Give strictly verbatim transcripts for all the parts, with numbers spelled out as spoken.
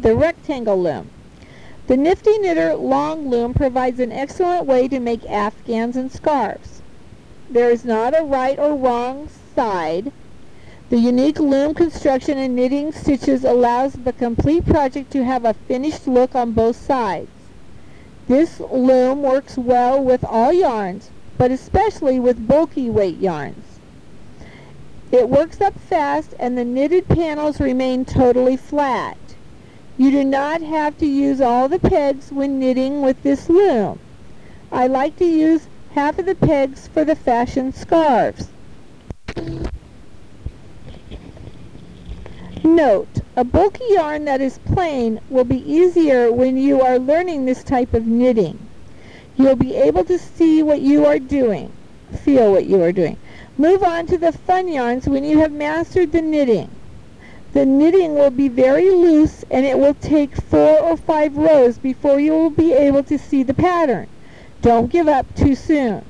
The rectangle loom. The Nifty Knitter long loom provides an excellent way to make afghans and scarves. There is not a right or wrong side. The unique loom construction and knitting stitches allows the complete project to have a finished look on both sides. This loom works well with all yarns, but especially with bulky weight yarns. It works up fast and the knitted panels remain totally flat. You do not have to use all the pegs when knitting with this loom. I like to use half of the pegs for the fashion scarves. Note, a bulky yarn that is plain will be easier when you are learning this type of knitting. You'll be able to see what you are doing, feel what you are doing. Move on to the fun yarns when you have mastered the knitting. The knitting will be very loose and it will take four or five rows before you will be able to see the pattern. Don't give up too soon.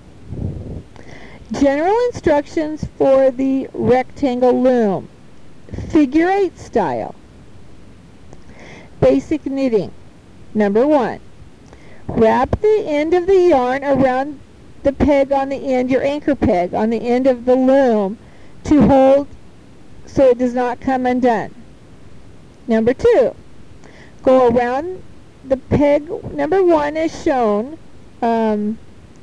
General instructions for the rectangle loom. Figure eight style. Basic knitting. Number one. Wrap the end of the yarn around the peg on the end, your anchor peg on the end of the loom to hold so it does not come undone. Number two. Go around the peg number one as shown. Um,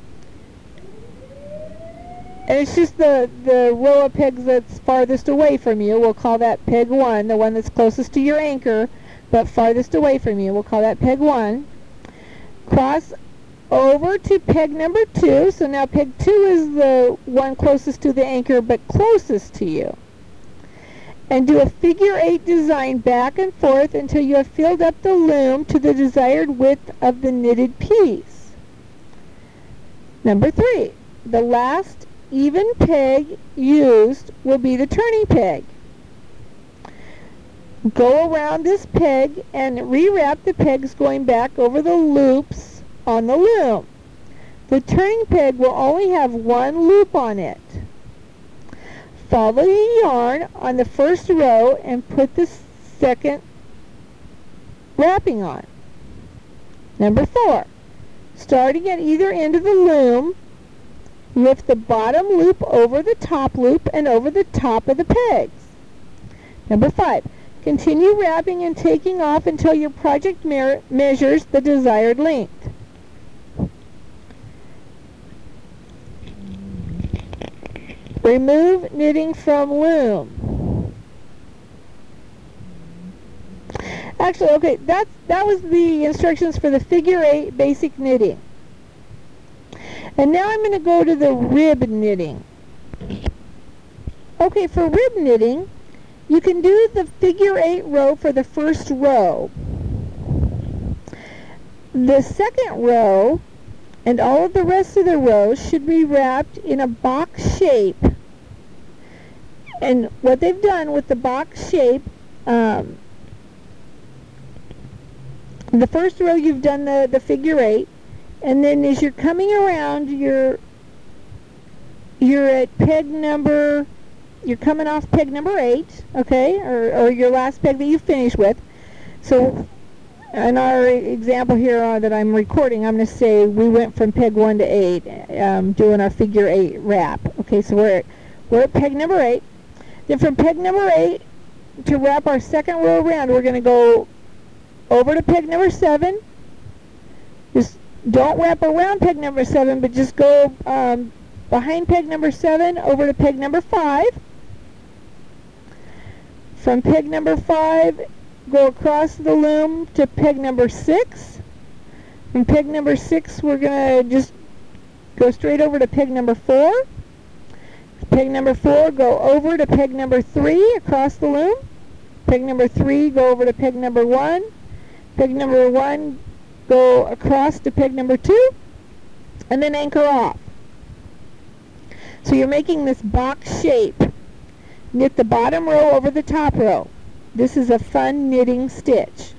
and it's just the, the row of pegs that's farthest away from you. We'll call that peg one, the one that's closest to your anchor, but farthest away from you. We'll call that peg one. Cross over to peg number two. So now peg two is the one closest to the anchor, but closest to you. And do a figure eight design back and forth until you have filled up the loom to the desired width of the knitted piece. Number three. The last even peg used will be the turning peg. Go around this peg and rewrap the pegs going back over the loops on the loom. The turning peg will only have one loop on it. Follow the yarn on the first row and put the second wrapping on. Number four. Starting at either end of the loom, lift the bottom loop over the top loop and over the top of the pegs. Number five. Continue wrapping and taking off until your project me- measures the desired length. Remove knitting from loom. Actually, okay, that's, that was the instructions for the figure eight basic knitting. And now I'm going to go to the rib knitting. Okay, for rib knitting, you can do the figure eight row for the first row. The second row and all of the rest of the rows should be wrapped in a box shape. And what they've done with the box shape, um, the first row you've done the, the figure eight, and then as you're coming around, you're, you're at peg number, you're coming off peg number eight, okay, or, or your last peg that you finish with. So in our example here uh, that I'm recording, I'm going to say we went from peg one to eight, um, doing our figure eight wrap. Okay, so we're at, we're at peg number eight. Then from peg number eight to wrap our second row around, we're going to go over to peg number seven. Just don't wrap around peg number seven, but just go um, behind peg number seven over to peg number five. From peg number five, go across the loom to peg number six. From peg number six, we're going to just go straight over to peg number four. Peg number four, go over to peg number three across the loom. Peg number three, go over to peg number one. Peg number one, go across to peg number two, and then anchor off. So you're making this box shape. Knit the bottom row over the top row. This is a fun knitting stitch.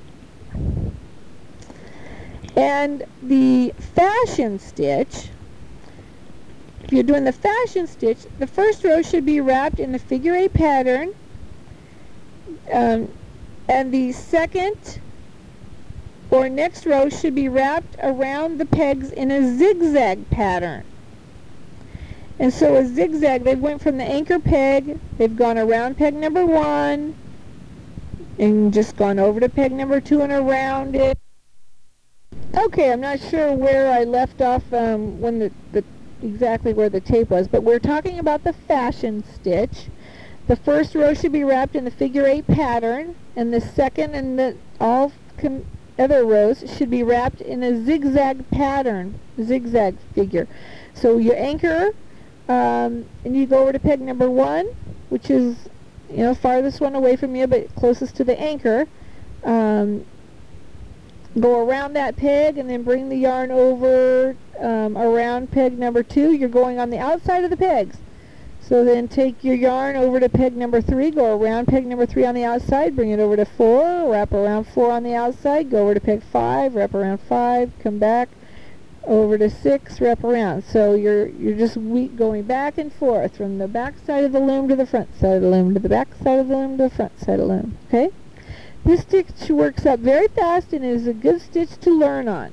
And the fashion stitch, if you're doing the fashion stitch, the first row should be wrapped in the figure eight pattern. Um, And the second or next row should be wrapped around the pegs in a zigzag pattern. And so a zigzag, they went from the anchor peg, they've gone around peg number one, and just gone over to peg number two and around it. Okay, I'm not sure where I left off um, when the, the exactly where the tape was, but we're talking about the fashion stitch. The first row should be wrapped in the figure eight pattern, and the second and the all com other rows should be wrapped in a zigzag pattern, zigzag figure. So you anchor, um, and you go over to peg number one, which is, you know, farthest one away from you, but closest to the anchor. Um, go around that peg and then bring the yarn over um, around peg number two. You're going on the outside of the pegs. So then take your yarn over to peg number three, go around peg number three on the outside, bring it over to four, wrap around four on the outside, go over to peg five, wrap around five, come back over to six, wrap around. So you're you're just we going back and forth from the back side of the loom to the front side of the loom to the back side of the loom to the front side of the loom. Okay? This stitch works up very fast and is a good stitch to learn on.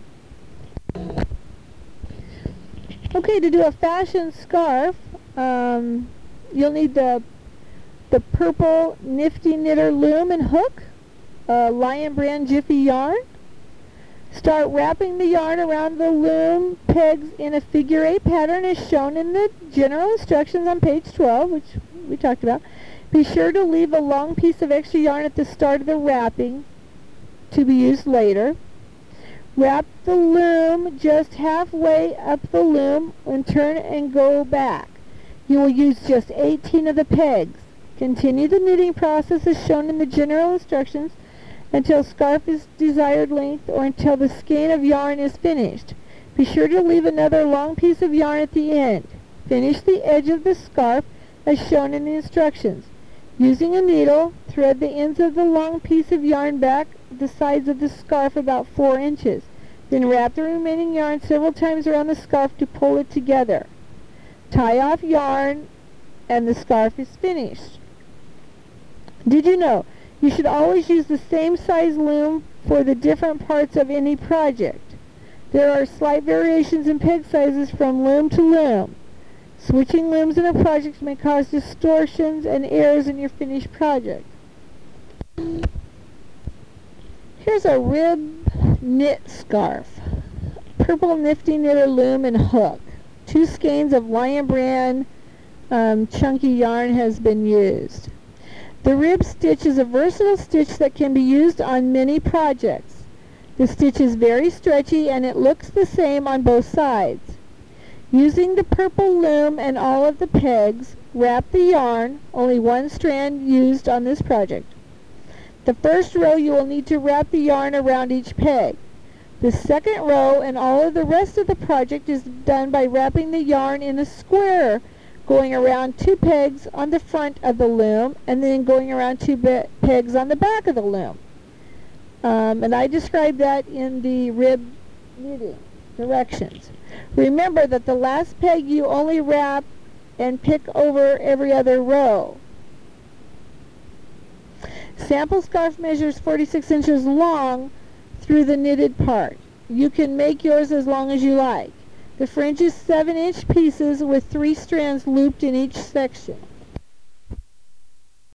Okay, to do a fashion scarf, um, you'll need the the purple Nifty Knitter loom and hook, uh, Lion Brand Jiffy yarn. Start wrapping the yarn around the loom pegs in a figure eight pattern as shown in the general instructions on page twelve, which we talked about. Be sure to leave a long piece of extra yarn at the start of the wrapping to be used later. Wrap the loom just halfway up the loom and turn and go back. You will use just eighteen of the pegs. Continue the knitting process as shown in the general instructions until scarf is desired length or until the skein of yarn is finished. Be sure to leave another long piece of yarn at the end. Finish the edge of the scarf as shown in the instructions. Using a needle, thread the ends of the long piece of yarn back the sides of the scarf about four inches. Then wrap the remaining yarn several times around the scarf to pull it together. Tie off yarn and the scarf is finished. Did you know you should always use the same size loom for the different parts of any project? There are slight variations in peg sizes from loom to loom. Switching looms in a project may cause distortions and errors in your finished project. Here's a rib knit scarf. Purple Nifty Knitter loom and hook. Two skeins of Lion Brand um, chunky yarn has been used. The rib stitch is a versatile stitch that can be used on many projects. The stitch is very stretchy and it looks the same on both sides. Using the purple loom and all of the pegs, wrap the yarn, only one strand used on this project. The first row you will need to wrap the yarn around each peg. The second row and all of the rest of the project is done by wrapping the yarn in a square, going around two pegs on the front of the loom and then going around two pegs on the back of the loom. Um, and I described that in the rib knitting directions. Remember that the last peg you only wrap and pick over every other row. Sample scarf measures forty-six inches long through the knitted part. You can make yours as long as you like. The fringe is seven inch pieces with three strands looped in each section.